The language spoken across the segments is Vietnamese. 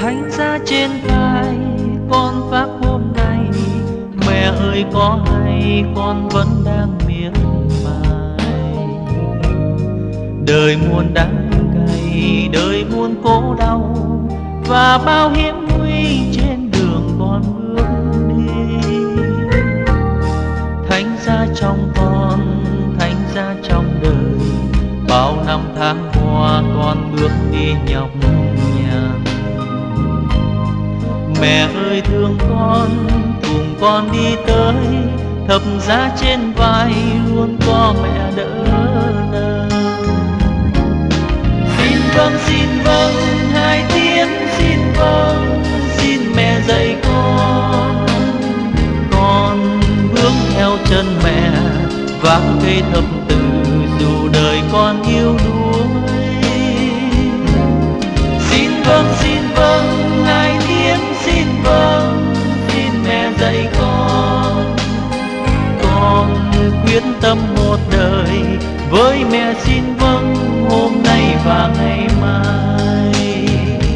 Thánh giá trên vai con vác hôm nay, mẹ ơi có hay con vẫn đang miệt mài. Đời muôn đắng cay, đời muôn khổ đau, và bao hiểm nguy trên đường con bước đi. Thánh giá trong con, thánh giá trong đời, bao năm tháng qua con bước đi nhọc nhằn. Mẹ ơi thương con, cùng con đi tới, thập giá trên vai luôn có mẹ đỡ đần. Xin vâng, hai tiếng xin vâng, xin mẹ dạy con bước theo chân mẹ, vác cây thập tự dù đời con yêu đuối. Xin vâng, hai tiếng xin vâng, xin mẹ dạy con quyết tâm một đời với mẹ. Xin vâng hôm nay và ngày mai.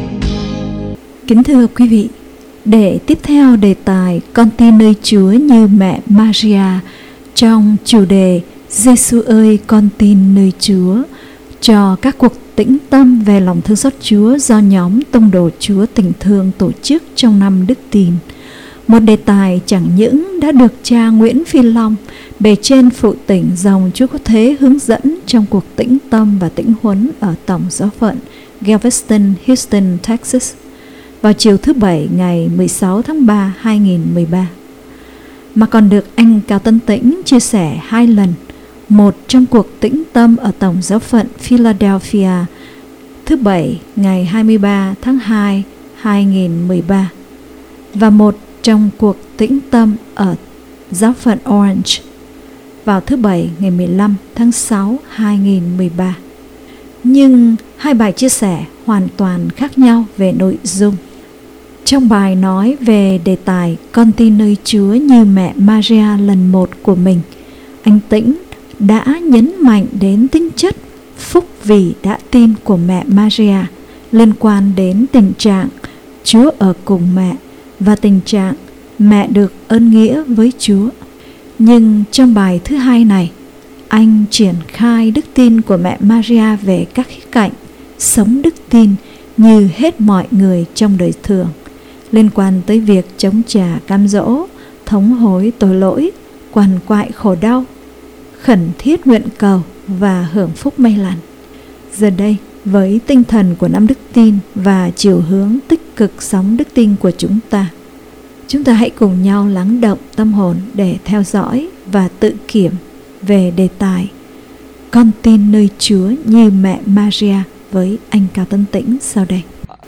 Kính thưa quý vị, để tiếp theo đề tài Con tin nơi Chúa như mẹ Maria trong chủ đề Giêsu ơi con tin nơi Chúa, cho các cuộc tĩnh tâm về lòng thương xót Chúa do nhóm Tông đồ Chúa Tình Thương tổ chức trong năm Đức Tin. Một đề tài chẳng những đã được cha Nguyễn Phi Long, bề trên phụ tỉnh dòng Chúa Có Thế hướng dẫn trong cuộc tĩnh tâm và tĩnh huấn ở Tổng Giáo phận Galveston, Houston, Texas vào chiều thứ Bảy ngày 16 tháng 3, 2013, mà còn được anh Cao Tấn Tĩnh chia sẻ 2 lần, một trong cuộc tĩnh tâm ở Tổng Giáo phận Philadelphia thứ Bảy ngày 23 tháng 2, 2013 và một trong cuộc tĩnh tâm ở Giáo phận Orange vào thứ Bảy ngày 15 tháng 6, 2013. Nhưng hai bài chia sẻ hoàn toàn khác nhau về nội dung. Trong bài nói về đề tài Con tin nơi Chúa như mẹ Maria lần 1 của mình, anh Tĩnh đã nhấn mạnh đến tính chất phúc vì đã tin của mẹ Maria liên quan đến tình trạng Chúa ở cùng mẹ và tình trạng mẹ được ơn nghĩa với Chúa. Nhưng trong bài thứ 2 này, anh triển khai đức tin của mẹ Maria về các khía cạnh sống đức tin như hết mọi người trong đời thường, liên quan tới việc chống trả cam dỗ, thống hối tội lỗi, quằn quại khổ đau, khẩn thiết nguyện cầu và hưởng phúc may lành. Giờ đây, với tinh thần của năm đức tin và chiều hướng tích cực sống đức tin của chúng ta hãy cùng nhau lắng động tâm hồn để theo dõi và tự kiểm về đề tài Con tin nơi Chúa như mẹ Maria với anh Cao Tấn Tĩnh sau đây.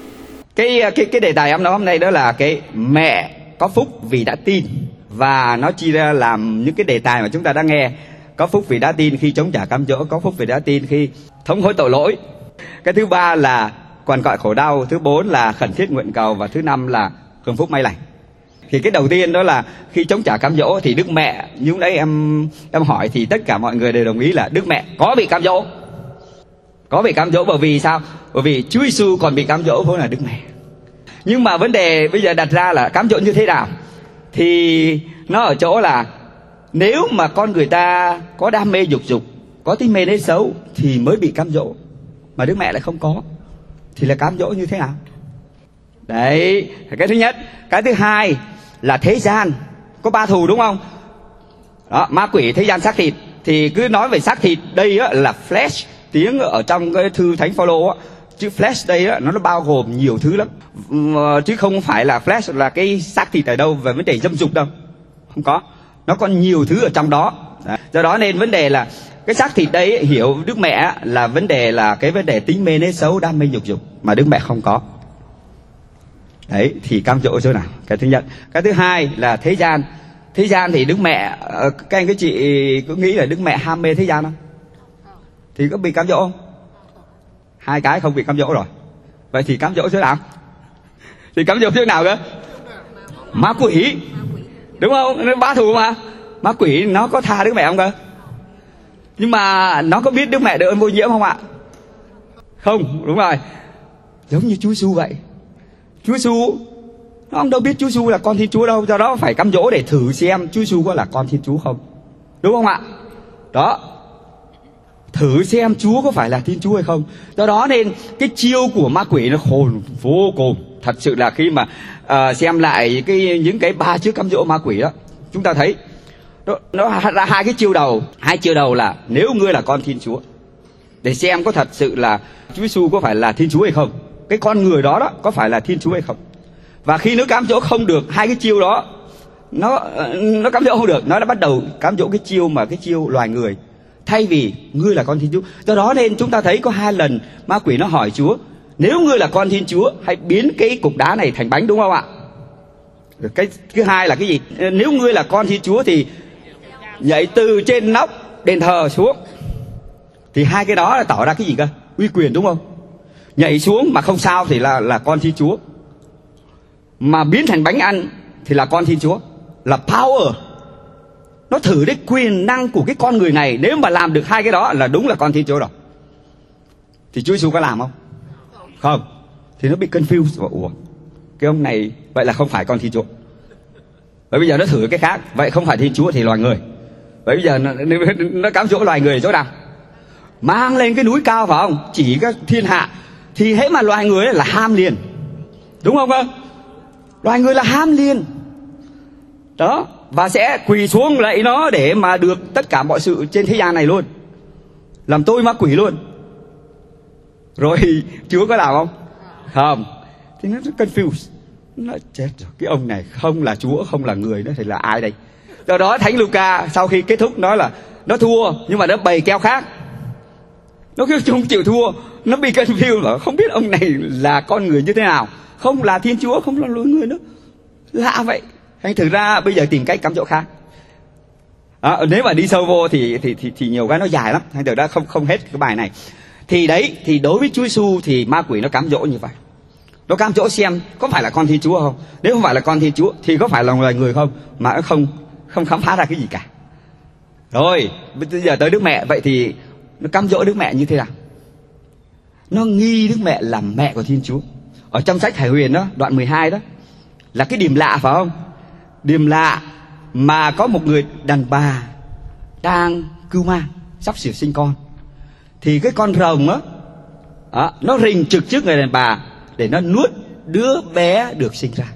Cái đề tài em nói hôm nay đó là cái mẹ có phúc vì đã tin, và nó chia ra làm những cái đề tài mà chúng ta đã nghe. Có phúc vì đã tin khi chống trả cam dỗ, có phúc vì đã tin khi thống hối tội lỗi. Cái thứ 3 là quằn quại khổ đau, thứ 4 là khẩn thiết nguyện cầu, và thứ 5 là hưởng phúc may lành. Thì cái đầu tiên đó là khi chống trả cam dỗ thì Đức Mẹ, như đấy em hỏi thì tất cả mọi người đều đồng ý là Đức Mẹ có bị cam dỗ. Có bị cam dỗ bởi vì sao? Bởi vì Chúa Giêsu còn bị cam dỗ vốn là Đức Mẹ. Nhưng mà vấn đề bây giờ đặt ra là cam dỗ như thế nào? Thì nó ở chỗ là nếu mà con người ta có đam mê dục dục, có tính mê nết xấu thì mới bị cam dỗ, mà Đức Mẹ lại không có, thì là cam dỗ như thế nào? Đấy, cái thứ nhất. Cái thứ hai là thế gian có 3 thù, đúng không? Đó, ma quỷ, thế gian, xác thịt. Thì cứ nói về xác thịt đây á, là flesh. Tiếng ở trong cái thư Thánh Phaolô á, chữ flesh đây á, nó bao gồm nhiều thứ lắm, chứ không phải là flesh là cái xác thịt ở đâu về vấn đề dâm dục đâu. Không có, nó còn nhiều thứ ở trong đó. Đấy. Do đó nên vấn đề là cái xác thịt đấy hiểu Đức Mẹ là vấn đề là cái vấn đề tính mê nết xấu, đam mê dục dục, mà Đức Mẹ không có. Đấy, thì cam dỗ chỗ nào? Cái thứ nhất. Cái thứ hai là thế gian. Thế gian thì Đức Mẹ, các anh các chị có nghĩ là Đức Mẹ ham mê thế gian không? Thì có bị cam dỗ không? 2 cái không bị cam dỗ rồi. Vậy thì cam dỗ chỗ nào? Thì cam dỗ chỗ nào cơ? Ma quỷ, đúng không? Nó 3 thù mà. Ma quỷ nó có tha Đức Mẹ không cơ? Nhưng mà nó có biết Đức Mẹ được ơn vô nhiễm không ạ? Không, đúng rồi. Giống như Chúa Giêsu vậy. Chúa Giêsu nó không đâu biết Chúa Giêsu là con Thiên Chúa đâu, do đó phải cám dỗ để thử xem Chúa Giêsu có là con Thiên Chúa không, đúng không ạ? Đó, thử xem Chúa có phải là Thiên Chúa hay không. Do đó nên cái chiêu của ma quỷ nó khôn vô cùng. Thật sự là khi mà xem lại những cái 3 chiêu cám dỗ ma quỷ đó, chúng ta thấy nó ra 2 cái chiêu đầu. 2 chiêu đầu là nếu ngươi là con Thiên Chúa, để xem có thật sự là Chúa Giêsu có phải là Thiên Chúa hay không, cái con người đó có phải là Thiên Chúa hay không. Và khi nó cám dỗ không được 2 cái chiêu đó, nó cám dỗ không được, nó đã bắt đầu cám dỗ cái chiêu loài người thay vì ngươi là con Thiên Chúa. Do đó nên chúng ta thấy có 2 lần ma quỷ nó hỏi Chúa, nếu ngươi là con Thiên Chúa hãy biến cái cục đá này thành bánh, đúng không ạ? Cái thứ hai là cái gì? Nếu ngươi là con Thiên Chúa thì nhảy từ trên nóc đền thờ xuống. Thì 2 cái đó là tỏ ra cái gì cơ? Uy quyền, đúng không? Nhảy xuống mà không sao thì là con Thiên Chúa, mà biến thành bánh ăn thì là con Thiên Chúa, là power. Nó thử cái quyền năng của cái con người này. Nếu mà làm được 2 cái đó là đúng là con Thiên Chúa rồi. Thì Chúa Giêsu có làm không? Không. Thì nó bị confused. Ủa, cái ông này vậy là không phải con Thiên Chúa. Vậy bây giờ nó thử cái khác. Vậy không phải Thiên Chúa thì loài người. Vậy bây giờ nó cám dỗ loài người ở chỗ nào? Mang lên cái núi cao phải không? Chỉ các thiên hạ. Thì hễ mà loài người là ham liền, đúng không cơ? Loài người là ham liền đó, và sẽ quỳ xuống lạy nó để mà được tất cả mọi sự trên thế gian này luôn, làm tôi ma quỷ luôn. Rồi Chúa có làm không? Không. Thì nó confused. Nó chết rồi, cái ông này không là Chúa, không là người nữa thì là ai đây? Do đó Thánh Luca sau khi kết thúc nói là nó thua, nhưng mà nó bày keo khác. Nó cứ không chịu thua, nó bị confused, không biết ông này là con người như thế nào, không là Thiên Chúa, không là loài người nữa. Lạ vậy. Thành thử ra bây giờ tìm cách cám dỗ khác. Nếu mà đi sâu vô thì nhiều cái nó dài lắm. Thành thử ra không hết cái bài này. Thì đấy, thì đối với Chúa Giêsu thì ma quỷ nó cám dỗ như vậy. Nó cám dỗ xem có phải là con Thiên Chúa không. Nếu không phải là con Thiên Chúa thì có phải là loài người không, mà nó không khám phá ra cái gì cả. Rồi bây giờ tới Đức Mẹ. Vậy thì nó cám dỗ Đức Mẹ như thế nào? Nó nghi Đức Mẹ là mẹ của Thiên Chúa. Ở trong sách Khải Huyền đó, đoạn 12 đó, là cái điểm lạ phải không? Điểm lạ mà có một người đàn bà đang cưu mang, sắp sửa sinh con. Thì cái con rồng đó, nó rình trực trước người đàn bà để nó nuốt đứa bé được sinh ra.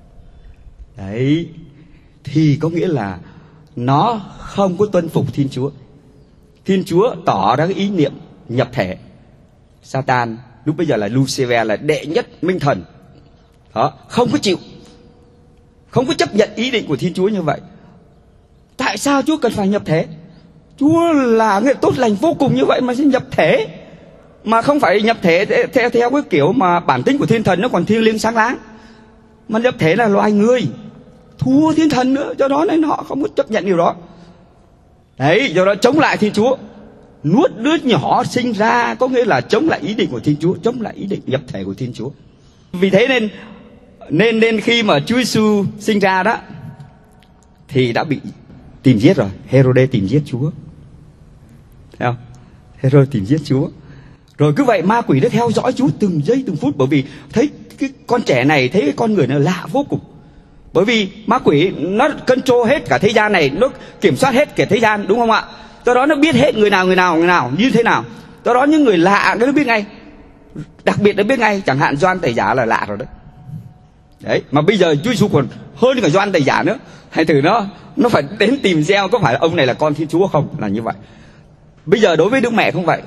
Đấy, thì có nghĩa là nó không có tuân phục Thiên Chúa. Thiên Chúa tỏ ra cái ý niệm nhập thể. Satan lúc bây giờ là Lucifer, là đệ nhất minh thần đó, không có chịu, không có chấp nhận ý định của Thiên Chúa như vậy. Tại sao Chúa cần phải nhập thể? Chúa là người tốt lành vô cùng như vậy mà sẽ nhập thể, mà không phải nhập thể theo cái kiểu mà bản tính của thiên thần nó còn thiêng liêng sáng láng, mà nhập thể là loài người, thua thiên thần nữa. Do đó nên họ không có chấp nhận điều đó. Đấy, do đó chống lại Thiên Chúa, nuốt đứa nhỏ sinh ra, có nghĩa là chống lại ý định của Thiên Chúa, chống lại ý định nhập thể của Thiên Chúa. Vì thế nên khi mà Chúa Giêsu sinh ra đó thì đã bị tìm giết rồi. Herode tìm giết Chúa, thấy không? Herode tìm giết Chúa. Rồi cứ vậy ma quỷ nó theo dõi Chúa từng giây từng phút, bởi vì thấy cái con trẻ này, thấy cái con người này lạ vô cùng. Bởi vì ma quỷ nó control hết cả thế gian này, nó kiểm soát hết cả thế gian, đúng không ạ? Do đó nó biết hết người nào như thế nào. Do đó những người lạ nó biết ngay. Đặc biệt nó biết ngay, chẳng hạn Gioan Tẩy Giả là lạ rồi đấy. Đấy, mà bây giờ Chúa Giêsu còn hơn cả Gioan Tẩy Giả nữa. Hay thử nó phải đến tìm xem có phải là ông này là con Thiên Chúa không, là như vậy. Bây giờ đối với Đức Mẹ không vậy.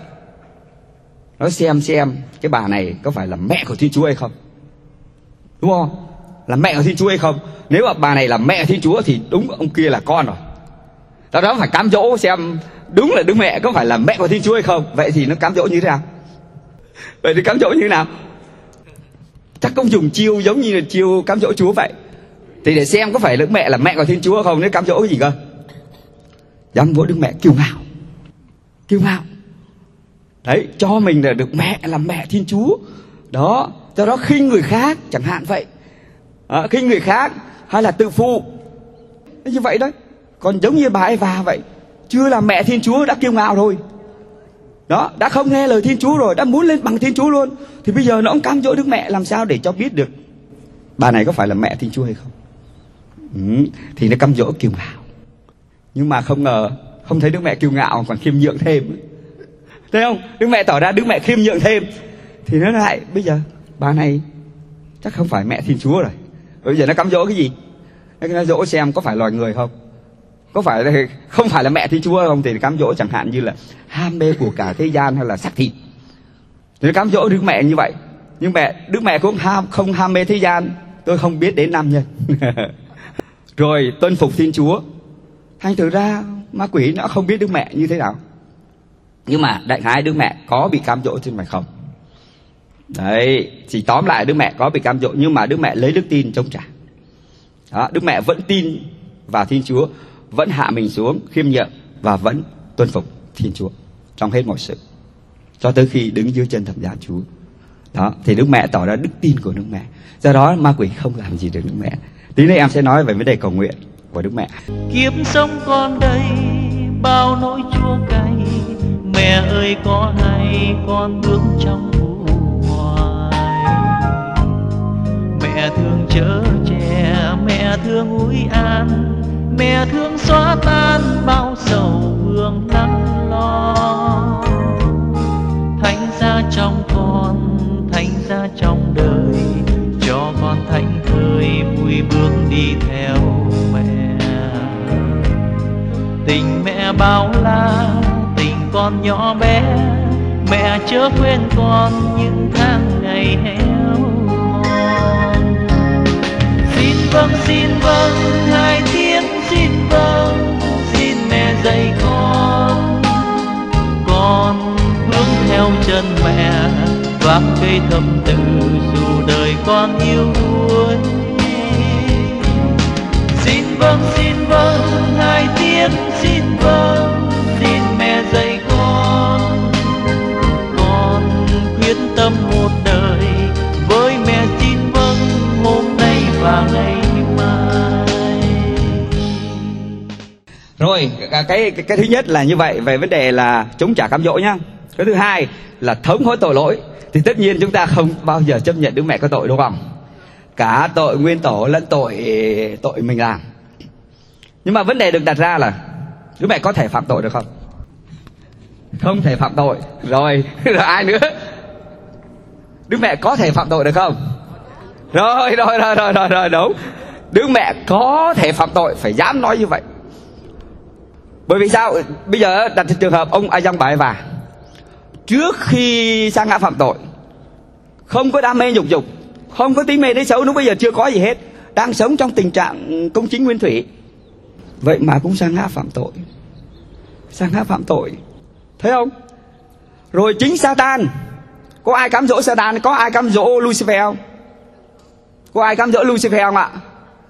Nó xem cái bà này có phải là mẹ của Thiên Chúa hay không, đúng không? Là mẹ của Thiên Chúa hay không. Nếu mà bà này là mẹ Thiên Chúa thì đúng ông kia là con rồi. Đó đó phải cám dỗ xem đúng là Đức Mẹ có phải là mẹ của Thiên Chúa hay không. Vậy thì nó cám dỗ như thế nào? Vậy thì cám dỗ như thế nào? Chắc không dùng chiêu giống như là chiêu cám dỗ Chúa vậy. Thì để xem có phải Đức Mẹ là mẹ của Thiên Chúa không, nếu cám dỗ cái gì cơ? Dám dỗ Đức Mẹ kiêu ngạo. Đấy, cho mình là được mẹ là mẹ Thiên Chúa. Đó, do đó khinh người khác chẳng hạn vậy. Khinh người khác hay là tự phụ như vậy đấy. Còn giống như bà Eva vậy, chưa là mẹ Thiên Chúa đã kiêu ngạo rồi. Đó, đã không nghe lời Thiên Chúa rồi, đã muốn lên bằng Thiên Chúa luôn. Thì bây giờ nó cũng cám dỗ Đức Mẹ làm sao để cho biết được bà này có phải là mẹ Thiên Chúa hay không? Thì nó cám dỗ kiêu ngạo. Nhưng mà không ngờ, không thấy Đức Mẹ kiêu ngạo còn khiêm nhượng thêm. Thấy không? Đức Mẹ tỏ ra Đức Mẹ khiêm nhượng thêm. Thì nó lại, bây giờ bà này chắc không phải mẹ Thiên Chúa rồi. Bây giờ nó cám dỗ cái gì? Nó cám dỗ xem có phải loài người không? Có phải là không phải là mẹ Thiên Chúa không? Thì cám dỗ chẳng hạn như là ham mê của cả thế gian hay là xác thịt. Thì nó cám dỗ Đức Mẹ như vậy. Nhưng Đức Mẹ cũng không ham mê thế gian. Tôi không biết đến nam nhân. Rồi tuân phục Thiên Chúa. Thành thử ra ma quỷ nó không biết Đức Mẹ như thế nào. Nhưng mà đại khái Đức Mẹ có bị cám dỗ chứ phải không? Đấy, chỉ tóm lại Đức Mẹ có bị cám dỗ, nhưng mà Đức Mẹ lấy đức tin chống trả. Đó, Đức Mẹ vẫn tin vào Thiên Chúa, vẫn hạ mình xuống khiêm nhượng và vẫn tuân phục Thiên Chúa trong hết mọi sự, cho tới khi đứng dưới chân thập giá Chúa. Đó, thì Đức Mẹ tỏ ra đức tin của Đức Mẹ. Do đó ma quỷ không làm gì được Đức Mẹ. Tí nữa em sẽ nói về vấn đề cầu nguyện của Đức Mẹ. Kiếp sống con đây bao nỗi chua cay, mẹ ơi có hay con bước trong u hoài. Mẹ thương chở che, mẹ thương ủi an, mẹ thương xóa tan bao sầu vương nắng lo. Thánh giá trong con, thánh giá trong đời, cho con thánh thơi vui bước đi theo mẹ. Tình mẹ bao la, tình con nhỏ bé, mẹ chớ quên con những tháng ngày héo mòn. Xin vâng hai tiếng xin vâng, xin mẹ dạy con bước theo chân mẹ, vác cây thập tự dù đời con yêu đuối. Xin vâng hai tiếng xin vâng, xin mẹ dạy con quyết tâm một đời với mẹ. Xin vâng hôm nay và ngày mai. Rồi cái thứ nhất là như vậy về vấn đề là chống trả cám dỗ nhá. Cái thứ hai là thống hối tội lỗi. Thì tất nhiên chúng ta không bao giờ chấp nhận Đức Mẹ có tội, đúng không? Cả tội nguyên tổ lẫn tội mình làm. Nhưng mà vấn đề được đặt ra là Đức Mẹ có thể phạm tội được không? Không thể phạm tội. Rồi ai nữa? Đức Mẹ có thể phạm tội được không? Rồi đúng. Đức Mẹ có thể phạm tội, phải dám nói như vậy. Bởi vì sao? Bây giờ đặt trường hợp ông A Dong bà Eva, trước khi sa ngã phạm tội, không có đam mê nhục dục, không có tí mê đấy xấu, lúc bây giờ chưa có gì hết, đang sống trong tình trạng công chính nguyên thủy, vậy mà cũng sa ngã phạm tội. Thấy không? Rồi chính Satan, có ai cám dỗ Satan? Có ai cám dỗ Lucifer không? Có ai cám dỗ Lucifer không ạ?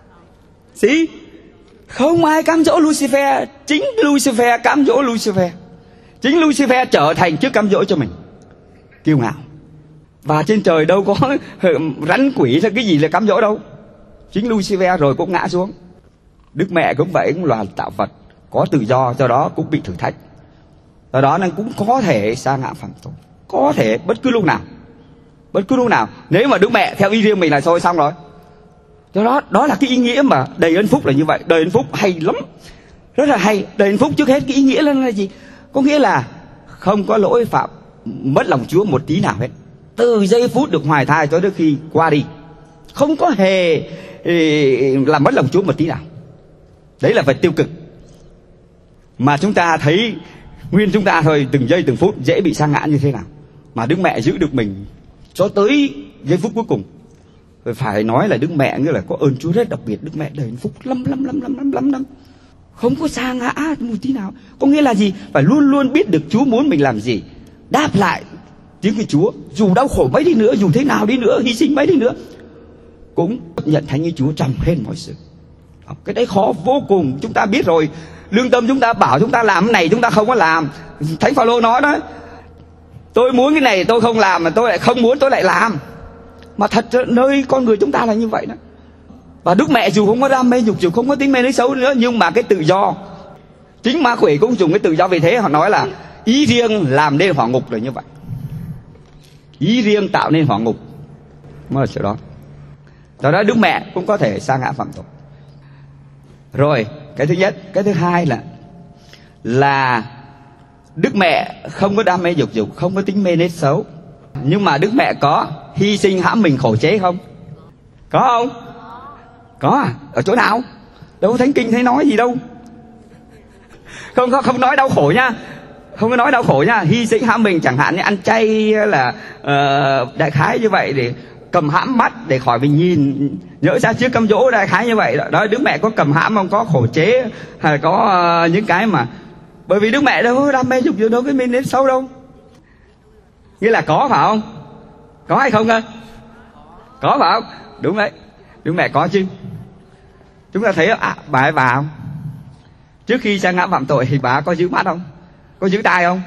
Không ai cám dỗ Lucifer. Chính Lucifer cám dỗ Lucifer. Chính Lucifer trở thành trước cám dỗ cho mình, kiêu ngạo. Và trên trời đâu có rắn quỷ hay cái gì là cám dỗ đâu. Chính Lucifer rồi cũng ngã xuống. Đức Mẹ cũng vậy, cũng là tạo vật có tự do, do đó cũng bị thử thách. Do đó nên cũng có thể sa ngã phạm tội, có thể bất cứ lúc nào. Nếu mà Đức Mẹ theo ý riêng mình là thôi xong rồi. Do đó là cái ý nghĩa mà đầy ơn phúc là như vậy. Đầy ơn phúc hay lắm, rất là hay. Đầy ơn phúc trước hết cái ý nghĩa là gì? Có nghĩa là không có lỗi phạm mất lòng Chúa một tí nào hết. Từ giây phút được hoài thai cho đến khi qua đi, không có hề làm mất lòng Chúa một tí nào. Đấy là vật tiêu cực mà chúng ta thấy nguyên chúng ta thôi, từng giây từng phút dễ bị sa ngã như thế nào. Mà Đức Mẹ giữ được mình cho tới giây phút cuối cùng. Phải nói là Đức Mẹ như là có ơn Chúa rất đặc biệt. Đức Mẹ đầy hạnh phúc lắm. Không có sa ngã một tí nào. Có nghĩa là gì? Phải luôn luôn biết được Chúa muốn mình làm gì, đáp lại tiếng của Chúa. Dù đau khổ mấy đi nữa, dù thế nào đi nữa, hy sinh mấy đi nữa, cũng nhận thánh ý Chúa trong hết mọi sự. Cái đấy khó vô cùng. Chúng ta biết rồi, lương tâm chúng ta bảo chúng ta làm cái này chúng ta không có làm. Thánh Phaolô nói đó, tôi muốn cái này tôi không làm, mà tôi lại không muốn tôi lại làm. Mà thật nơi con người chúng ta là như vậy đó. Và Đức Mẹ dù không có đam mê nhục dục, không có tính mê lấy xấu nữa, nhưng mà cái tự do, chính ma quỷ cũng dùng cái tự do. Vì thế họ nói là ý riêng làm nên hỏa ngục là như vậy. Ý riêng tạo nên hỏa ngục mới là chỗ đó. Do đó Đức Mẹ cũng có thể sa ngã phạm tội. Rồi, cái thứ nhất. Cái thứ hai là Đức Mẹ không có đam mê dục dục, không có tính mê nết xấu. Nhưng mà Đức Mẹ có hy sinh hãm mình khổ chế không? Có không? Có à? Ở chỗ nào? Đâu có Thánh Kinh thấy nói gì đâu. Không nói đau khổ nha. Không có nói đau khổ nha. Hy sinh hãm mình chẳng hạn như ăn chay là đại khái như vậy, để cầm hãm mắt để khỏi mình nhìn, nhỡ ra trước cám dỗ, đại khái như vậy đó. Đức Mẹ có cầm hãm không? Có khổ chế hay có những cái mà, bởi vì Đức Mẹ đâu có đam mê dục dục, đâu có mê nết xấu đâu. Nghĩa là có, phải không? Có hay không cơ? Có phải không? Đúng đấy, Đức Mẹ có chứ. Chúng ta thấy bà ấy vào trước khi sa ngã phạm tội thì bà có giữ mắt không? Có giữ tai không?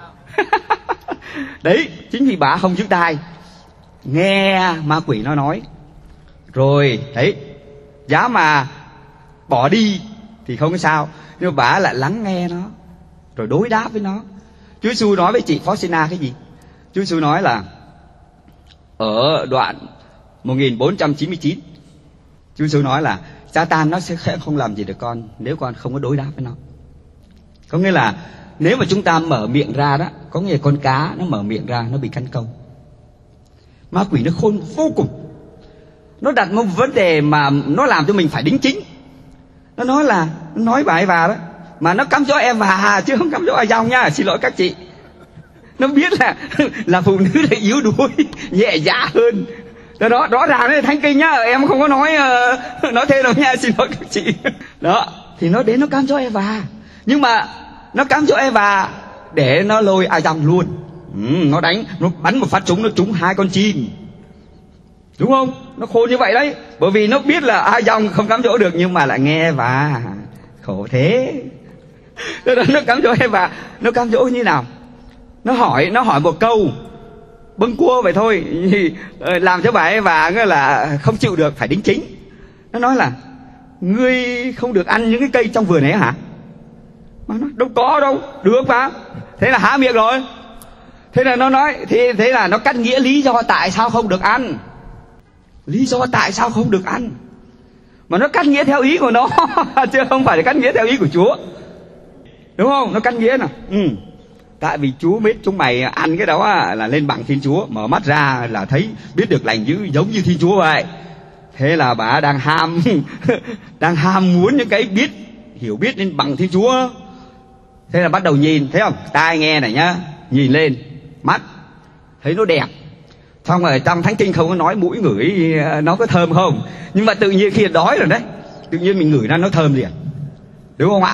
Đấy, chính vì bà không giữ tai, nghe ma quỷ nó nói, rồi thấy giá mà bỏ đi thì không có sao, nhưng mà bà lại lắng nghe nó rồi đối đáp với nó. Chúa Giêsu nói với chị Faustina cái gì? Chúa Giêsu nói là ở đoạn 1499, Chúa Giêsu nói là Satan nó sẽ không làm gì được con nếu con không có đối đáp với nó. Có nghĩa là nếu mà chúng ta mở miệng ra đó, có nghĩa là con cá nó mở miệng ra nó bị cắn câu. Ma quỷ nó khôn vô cùng. Nó đặt một vấn đề mà nó làm cho mình phải đính chính. Nó nói là, nó nói bà Eva đó, mà nó cám dỗ Eva chứ không cám dỗ Adam nha, xin lỗi các chị. Nó biết là phụ nữ là yếu đuối, nhẹ dạ hơn. Đó, rõ ràng đấy, Thánh Kinh nhá, em không có nói thêm đâu nha, xin lỗi các chị. Đó, thì nó đến nó cám dỗ Eva. Nhưng mà nó cám dỗ Eva để nó lôi Adam luôn. Nó bắn một phát súng, nó trúng 2 con chim. Đúng không? Nó khôn như vậy đấy. Bởi vì nó biết là Adam không cám dỗ được, nhưng mà lại nghe Eva. Khổ thế. Nó cám dỗ Eva. Nó cám dỗ như nào? Nó hỏi một câu bâng cua vậy thôi, làm cho bà Eva là không chịu được, phải đính chính. Nó nói là ngươi không được ăn những cái cây trong vườn ấy hả? Mà nó đâu có đâu, được mà. Thế là há miệng rồi. Thế là nó nói, thế là nó cắt nghĩa lý do tại sao không được ăn. Lý do tại sao không được ăn, mà nó cắt nghĩa theo ý của nó chứ không phải là cắt nghĩa theo ý của Chúa. Đúng không? Nó cắt nghĩa nào. Tại vì Chúa biết chúng mày ăn cái đó là lên bằng Thiên Chúa, mở mắt ra là thấy biết được lành dữ giống như Thiên Chúa vậy. Thế là bà đang ham muốn những cái hiểu biết lên bằng Thiên Chúa. Thế là bắt đầu nhìn, thấy không? Tai nghe này nhá, nhìn lên, mắt thấy nó đẹp. Xong rồi trong Thánh Kinh không có nói mũi ngửi nó có thơm không, nhưng mà tự nhiên khi đói rồi đấy, tự nhiên mình ngửi ra nó thơm liền. Đúng không ạ?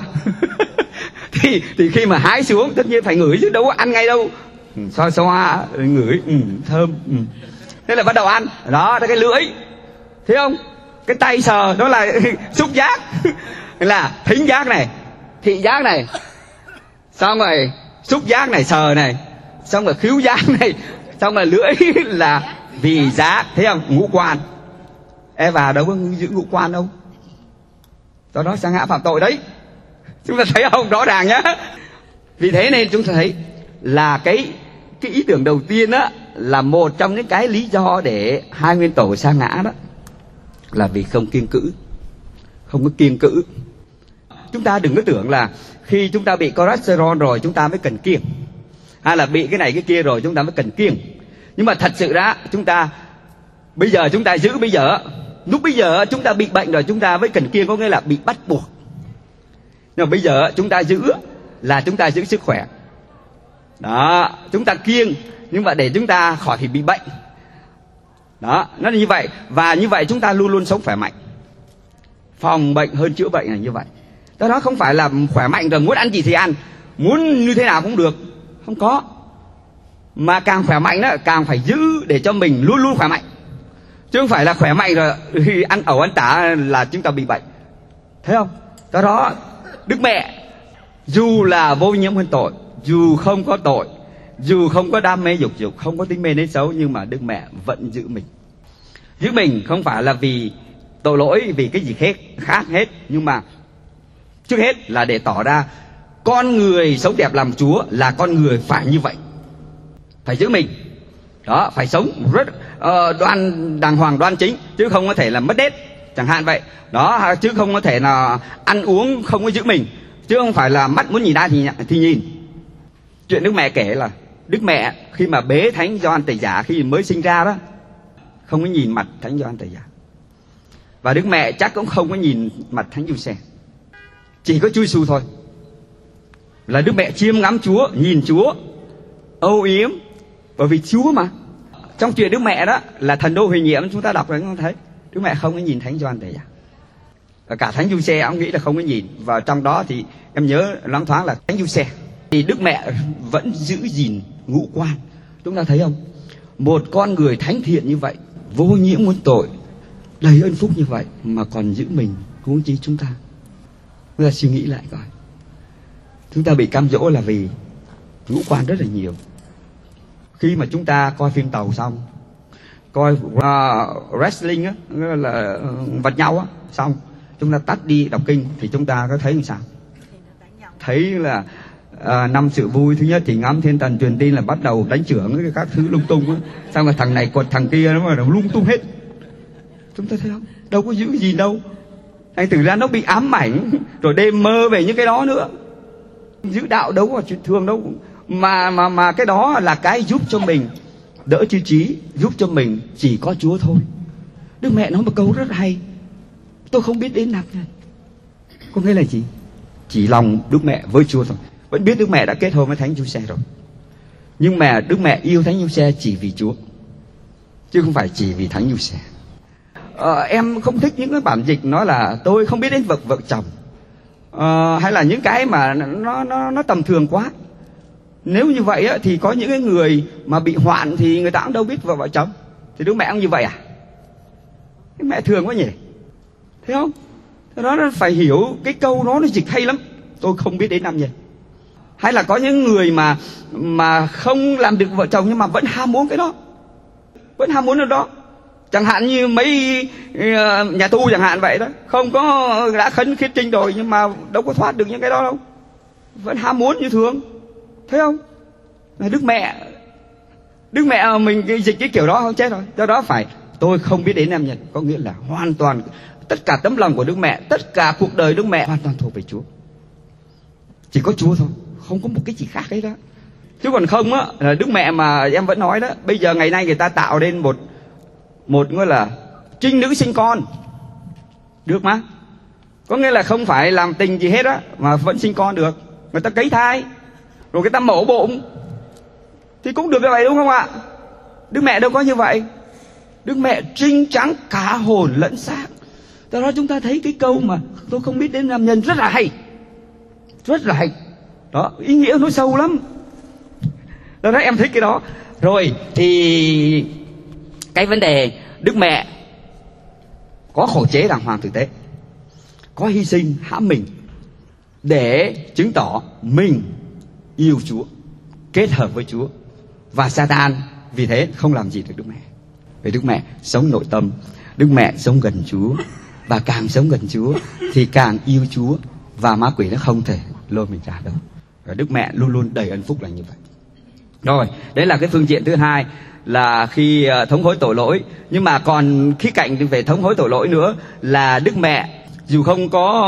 thì khi mà hái xuống tất nhiên phải ngửi chứ đâu có ăn ngay đâu. Xoa ngửi, thơm. Thế là bắt đầu ăn. Đó, cái lưỡi, thấy không? Cái tay sờ, đó là xúc giác. Là thính giác này, thị giác này, xong rồi xúc giác này, sờ này, xong rồi khứu giác này, xong rồi lưỡi là vị giác. Thấy không? Ngũ quan. Eva đâu có giữ ngũ quan đâu. Do đó sa ngã phạm tội đấy. Chúng ta thấy không? Rõ ràng nhá. Vì thế nên chúng ta thấy là cái ý tưởng đầu tiên đó là một trong những cái lý do để hai nguyên tổ sa ngã đó là vì không kiêng cữ. Không có kiêng cữ. Chúng ta đừng có tưởng là khi chúng ta bị cholesterol rồi chúng ta mới cần kiêng, hay là bị cái này cái kia rồi chúng ta mới cần kiêng. Nhưng mà thật sự ra bây giờ chúng ta giữ, lúc bây giờ chúng ta bị bệnh rồi chúng ta mới cần kiêng, có nghĩa là bị bắt buộc. Nhưng mà bây giờ chúng ta giữ là chúng ta giữ sức khỏe. Đó, chúng ta kiêng nhưng mà để chúng ta khỏi thì bị bệnh. Đó, nó là như vậy. Và như vậy chúng ta luôn luôn sống khỏe mạnh. Phòng bệnh hơn chữa bệnh là như vậy. Đó không phải là khỏe mạnh rồi muốn ăn gì thì ăn, muốn như thế nào cũng được. Không có. Mà càng khỏe mạnh đó, càng phải giữ để cho mình luôn luôn khỏe mạnh. Chứ không phải là khỏe mạnh rồi khi ăn ẩu ăn tả là chúng ta bị bệnh. Thấy không? Đó, Đức Mẹ dù là vô nhiễm nguyên tội, dù không có tội, dù không có đam mê dục dục, không có tính mê nết xấu, nhưng mà Đức Mẹ vẫn giữ mình. Giữ mình không phải là vì tội lỗi, vì cái gì khác hết, nhưng mà trước hết là để tỏ ra con người sống đẹp làm Chúa là con người phải như vậy, phải giữ mình. Đó, phải sống rất đàng hoàng đoan chính, chứ không có thể là mất đết, chẳng hạn vậy đó, chứ không có thể là ăn uống không có giữ mình, chứ không phải là mắt muốn nhìn ai thì nhìn. Chuyện Đức Mẹ kể là Đức Mẹ khi mà bế Thánh Gioan Tẩy Giả khi mới sinh ra đó, không có nhìn mặt Thánh Gioan Tẩy Giả, và Đức Mẹ chắc cũng không có nhìn mặt Thánh Giuse, chỉ có Chúa Giêsu thôi. Là Đức Mẹ chiêm ngắm Chúa, nhìn Chúa, âu yếm, bởi vì Chúa mà. Trong chuyện Đức Mẹ đó là thần đô huyền nhiệm, chúng ta đọc rồi chúng ta thấy Đức Mẹ không có nhìn Thánh Gioan Tẩy Giả, và cả Thánh Giuse ông nghĩ là không có nhìn. Và trong đó thì em nhớ loáng thoáng là Thánh Giuse thì Đức Mẹ vẫn giữ gìn ngũ quan. Chúng ta thấy không, một con người thánh thiện như vậy, vô nhiễm muôn tội, đầy ơn phúc như vậy mà còn giữ mình, huống chi chúng ta. Chúng ta suy nghĩ lại coi, chúng ta bị cám dỗ là vì ngũ quan rất là nhiều. Khi mà chúng ta coi phim tàu xong, coi wrestling á, là vật nhau á, xong chúng ta tắt đi đọc kinh thì chúng ta có thấy như sao? Thấy là năm sự vui, thứ nhất thì ngắm thiên thần truyền tin là bắt đầu đánh chưởng các thứ lung tung á, xong rồi thằng này quật thằng kia nó mà lung tung hết. Chúng ta thấy không, đâu có giữ gì đâu. Thành thử ra nó bị ám ảnh, rồi đêm mơ về những cái đó nữa. Giữ đạo đâu có chuyện thường đâu, mà cái đó là cái giúp cho mình đỡ chi trí, giúp cho mình chỉ có Chúa thôi. Đức Mẹ nói một câu rất hay, tôi không biết đến nạp này. Có nghĩa là gì? Chỉ lòng Đức Mẹ với Chúa thôi. Vẫn biết Đức Mẹ đã kết hôn với Thánh Giuse rồi, nhưng mà Đức Mẹ yêu Thánh Giuse chỉ vì Chúa, chứ không phải chỉ vì Thánh Giuse. Em không thích những cái bản dịch nói là tôi không biết đến vợ chồng, hay là những cái mà nó tầm thường quá. Nếu như vậy á, thì có những cái người mà bị hoạn thì người ta cũng đâu biết vợ chồng. Thì Đức Mẹ cũng như vậy à? Cái mẹ thường quá nhỉ, thấy không? Nó phải hiểu cái câu đó, nó dịch hay lắm. Tôi không biết đến nam nhân. Hay là có những người mà không làm được vợ chồng nhưng mà vẫn ham muốn cái đó, vẫn ham muốn cái đó. Chẳng hạn như mấy nhà tu chẳng hạn vậy đó, không có đã khấn khiết trinh rồi nhưng mà đâu có thoát được những cái đó đâu, vẫn ham muốn như thường, thấy không? Đức Mẹ mình dịch cái kiểu đó không chết rồi. Do đó phải tôi không biết đến nam nhân, có nghĩa là hoàn toàn tất cả tấm lòng của Đức Mẹ, tất cả cuộc đời Đức Mẹ hoàn toàn thuộc về Chúa, chỉ có Chúa thôi, không có một cái gì khác ấy đó. Chứ còn không á, là Đức Mẹ mà em vẫn nói đó, bây giờ ngày nay người ta tạo nên một gọi là trinh nữ sinh con được mà, có nghĩa là không phải làm tình gì hết á mà vẫn sinh con được. Người ta cấy thai rồi người ta mổ bụng thì cũng được như vậy, đúng không ạ? Đức Mẹ đâu có như vậy. Đức Mẹ trinh trắng cả hồn lẫn xác. Do đó chúng ta thấy cái câu mà tôi không biết đến nam nhân rất là hay, rất là hay đó, ý nghĩa nó sâu lắm. Do đó em thích cái đó. Rồi thì cái vấn đề Đức Mẹ có khổ chế đàng hoàng tử tế, có hy sinh hãm mình để chứng tỏ mình yêu Chúa, kết hợp với Chúa. Và Satan vì thế không làm gì được Đức Mẹ. Vì Đức Mẹ sống nội tâm, Đức Mẹ sống gần Chúa, và càng sống gần Chúa thì càng yêu Chúa, và ma quỷ nó không thể lôi mình ra đâu. Và Đức Mẹ luôn luôn đầy ân phúc là như vậy. Rồi, đấy là cái phương diện thứ hai, là khi thống hối tội lỗi. Nhưng mà còn khía cạnh về thống hối tội lỗi nữa là Đức Mẹ dù không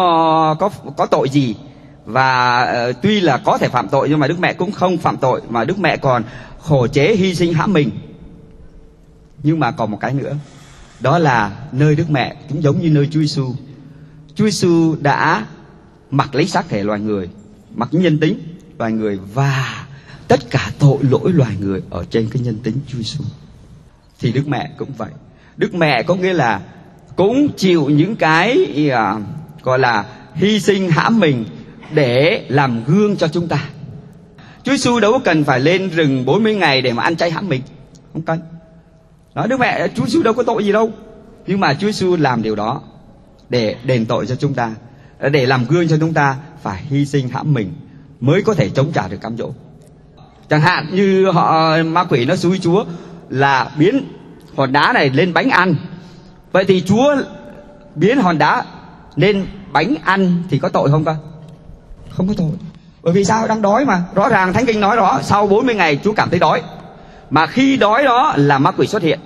có tội gì, và tuy là có thể phạm tội nhưng mà Đức Mẹ cũng không phạm tội, mà Đức Mẹ còn khổ chế hy sinh hãm mình. Nhưng mà còn một cái nữa, đó là nơi Đức Mẹ cũng giống như nơi Chúa Giêsu. Chúa Giêsu đã mặc lấy xác thể loài người, mặc nhân tính loài người, và tất cả tội lỗi loài người ở trên cái nhân tính Chúa Giêsu. Thì Đức Mẹ cũng vậy. Đức Mẹ có nghĩa là cũng chịu những cái gọi là hy sinh hãm mình để làm gương cho chúng ta. Chúa Giêsu đâu có cần phải lên rừng 40 ngày để mà ăn chay hãm mình, không cần. Nói Đức Mẹ, Chúa Giêsu đâu có tội gì đâu, nhưng mà Chúa Giêsu làm điều đó để đền tội cho chúng ta, để làm gương cho chúng ta phải hy sinh hãm mình mới có thể chống trả được cám dỗ. Chẳng hạn như ma quỷ nó xúi Chúa là biến hòn đá này lên bánh ăn. Vậy thì Chúa biến hòn đá lên bánh ăn thì có tội không con? Không có tội. Bởi vì sao? Đang đói mà. Rõ ràng Thánh Kinh nói đó, sau 40 ngày Chúa cảm thấy đói. Mà khi đói đó là ma quỷ xuất hiện.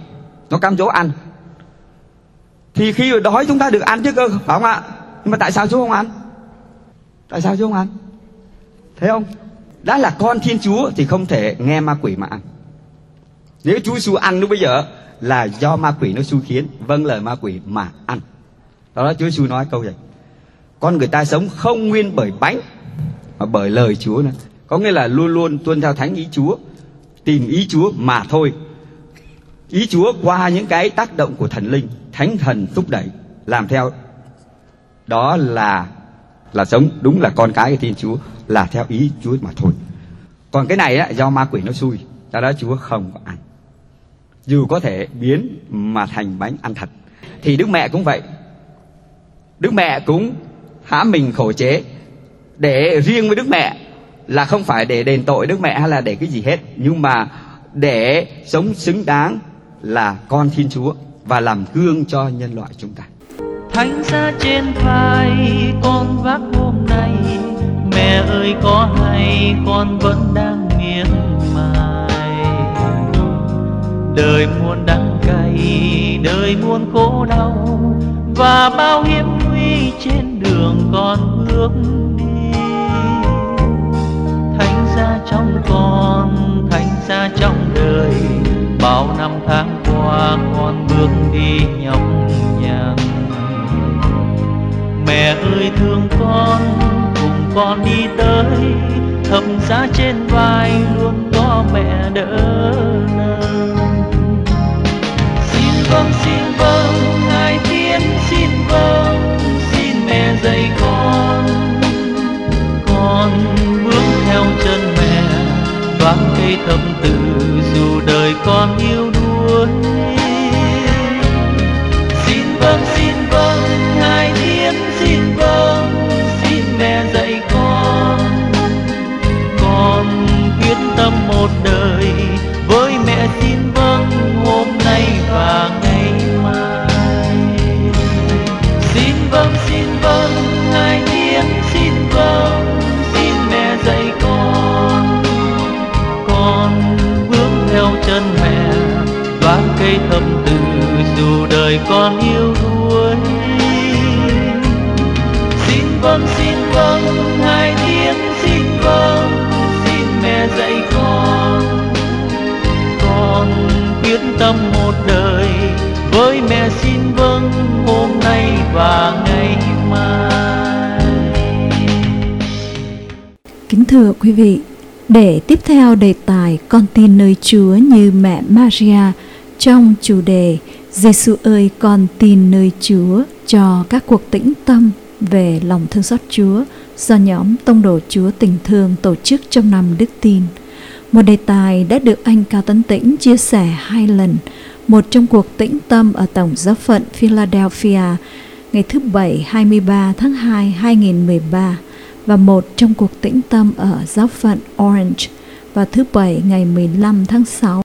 nó cám dỗ ăn. Thì khi đói chúng ta được ăn chứ cơ, phải không ạ? Nhưng mà tại sao Chúa không ăn? Tại sao Chúa không ăn? Thấy không? Đã là con Thiên Chúa thì không thể nghe ma quỷ mà ăn. Nếu Chúa Giêsu ăn lúc bây giờ là do ma quỷ nó xui khiến, vâng lời ma quỷ mà ăn. Đó Chúa Giêsu nói câu này: con người ta sống không nguyên bởi bánh mà bởi lời Chúa nữa. Có nghĩa là luôn luôn tuân theo thánh ý Chúa, tìm ý Chúa mà thôi. Ý Chúa qua những cái tác động của thần linh, thánh thần thúc đẩy làm theo. Đó là sống đúng là con cái của Thiên Chúa, là theo ý Chúa mà thôi. Còn cái này á, do ma quỷ nó xui, do đó Chúa không có ăn. Dù có thể biến mà thành bánh ăn thật. Thì Đức Mẹ cũng vậy. Đức Mẹ cũng hãm mình khổ chế. Để riêng với Đức Mẹ là không phải để đền tội Đức Mẹ hay là để cái gì hết, nhưng mà để sống xứng đáng là con Thiên Chúa và làm gương cho nhân loại chúng ta. Thánh giá trên vai con vác hôm nay, mẹ ơi có hay con vẫn đang miệt mài. Đời muôn đắng cay, đời muôn khổ đau, và bao hiểm nguy trên đường con bước đi. Thánh giá trong con, thánh giá trong đời, bao năm tháng qua con bước đi nhọc nhằn. Mẹ ơi thương con, cùng con đi tới, thập giá trên vai luôn có mẹ đỡ nâng. Xin vâng, ngài Thiên xin vâng, xin mẹ dạy con bước theo chân mẹ, vác cây thập tự dù đời con yêu đuối. Xin vâng, ngài Thiên xin vâng, xin mẹ dạy con quyết tâm một đời với mẹ. Xin vâng hôm nay và ngày mai. Xin vâng, ngài Thiên xin vâng, xin mẹ dạy con bước theo chân mẹ, vác cây thập tự dù đời con yêu đuối. Xin vâng, ngài Thiên xin vâng, xin mẹ dạy con quyết tâm một đời với mẹ. Xin vâng hôm nay và ngày mai. Kính thưa quý vị, để tiếp theo đề tài Con tin nơi Chúa như mẹ Maria trong chủ đề Giêsu ơi con tin nơi Chúa cho các cuộc tĩnh tâm về lòng thương xót Chúa do nhóm Tông đồ Chúa Tình Thương tổ chức trong năm Đức Tin. Một đề tài đã được anh Cao Tấn Tĩnh chia sẻ 2 lần, một trong cuộc tĩnh tâm ở Tổng giáo phận Philadelphia ngày thứ Bảy 23 tháng 2 2013 và một trong cuộc tĩnh tâm ở giáo phận Orange vào thứ Bảy ngày 15 tháng 6